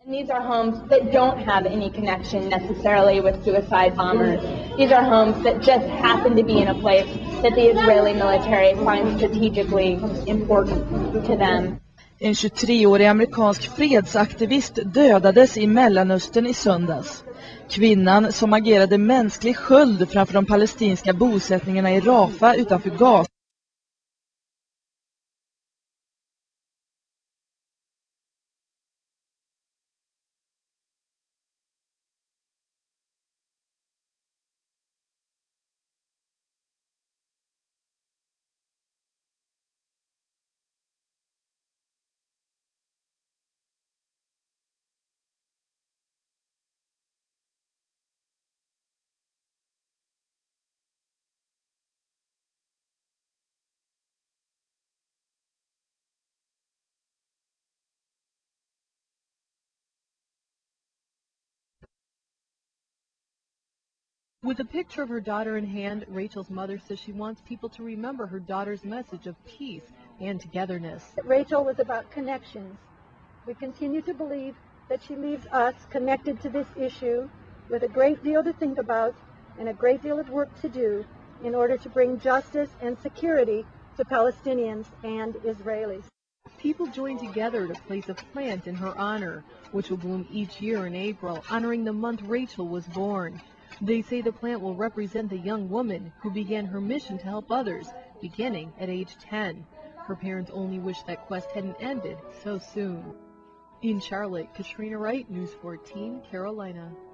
And these are homes that don't have any connection necessarily with suicide bombers. These are homes that just happen to be in a place that the Israeli military finds strategically important to them. En 23-årig amerikansk fredsaktivist dödades i Mellanöstern i söndags. Kvinnan som agerade mänsklig sköld framför de palestinska bosättningarna i Rafah utanför Gaza. With a picture of her daughter in hand, Rachel's mother says she wants people to remember her daughter's message of peace and togetherness. Rachel was about connections. We continue to believe that she leaves us connected to this issue with a great deal to think about and a great deal of work to do in order to bring justice and security to Palestinians and Israelis. People joined together to place a plant in her honor, which will bloom each year in April, honoring the month Rachel was born. They say the plant will represent the young woman who began her mission to help others, beginning at age 10. Her parents only wish that quest hadn't ended so soon. In Charlotte, Katrina Wright, News 14, Carolina.